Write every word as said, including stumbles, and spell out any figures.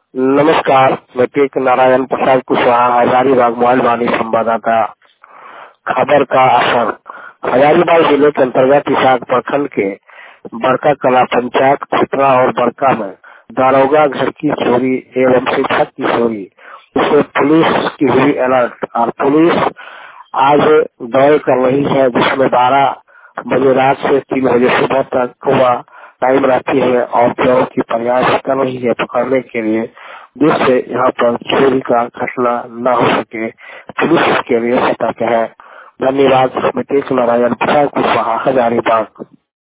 नमस्कार, मैं टेक नारायण प्रसाद कुशवाहा, हजारीबाग मोबाइल वाणी संवाददाता। खबर का असर। हजारीबाग जिले के अंतर्गत इसाक प्रखंड के बड़का कला पंचायत खुटरा और बड़का में दारोगा घर की चोरी एवं शिक्षक की चोरी, इससे पुलिस की हुई अलर्ट और पुलिस आज दौड़ कर रही है, जिसमें बारह बजे रात से तीन बजे सुबह तक हुआ टाइम रहती है और चोरों की प्रयास कर रही है पकड़ने के लिए, जिससे यहाँ पर चोरी का घटना न हो सके। पुलिस इसके लिए सतर्क है। धन्यवाद। मैं टेक नारायण प्रसाद कुशवाहा, हजारीबाग।